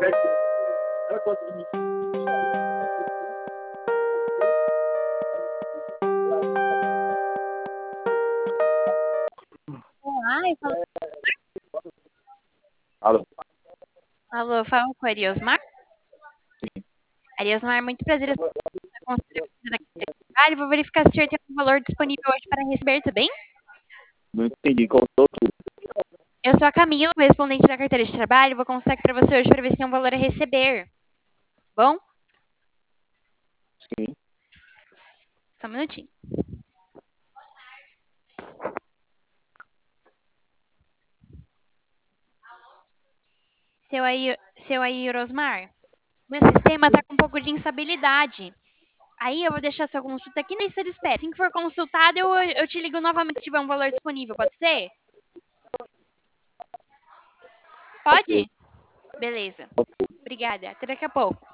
Olá, eu falo... Alô? Alô, eu falo com a Ariosmar. Ariosmar, muito prazer. Eu sou a consultora da carteira de trabalho. Vou verificar se o senhor tem um valor disponível hoje para receber, tudo bem? Não entendi, contou tudo. Eu sou a Camila, correspondente da carteira de trabalho. Vou consultar aqui para você hoje para ver se tem um valor a receber. Bom? Sim. Só um minutinho. Seu aí, Rosmar, meu sistema está com um pouco de instabilidade. Aí eu vou deixar sua consulta aqui na lista de espera. Assim que for consultado, eu te ligo novamente se tiver um valor disponível. Pode ser? Ok. Pode? Beleza. Obrigada. Até daqui a pouco.